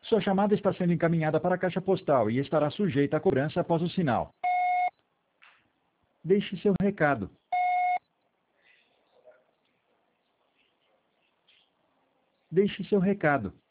Sua chamada está sendo encaminhada para a caixa postal e estará sujeita a cobrança após o sinal. Deixe seu recado. Deixe seu recado.